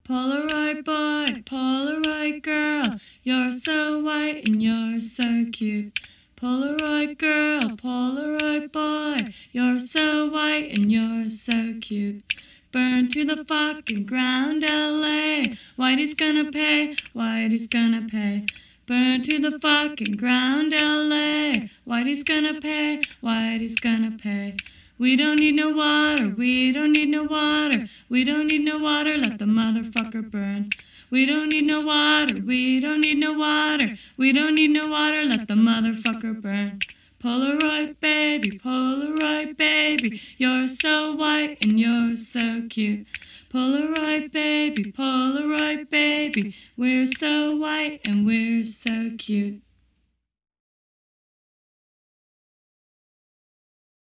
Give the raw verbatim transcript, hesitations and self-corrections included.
Polaroid boy, Polaroid girl, you're so white and you're so cute. Polaroid girl, Polaroid boy, you're so white and you're so cute. Burn to the fucking ground, L A. Whitey's gonna pay, Whitey's gonna pay. Burn to the fucking ground, L A. Whitey's gonna pay, Whitey's gonna pay. We don't need no water, we don't need no water. We don't need no water, let the motherfucker burn. We don't need no water, we don't need no water. We don't need no water, let the motherfucker burn. Polaroid baby, Polaroid baby, you're so white and you're so cute. Polaroid baby, Polaroid baby, we're so white and we're so cute.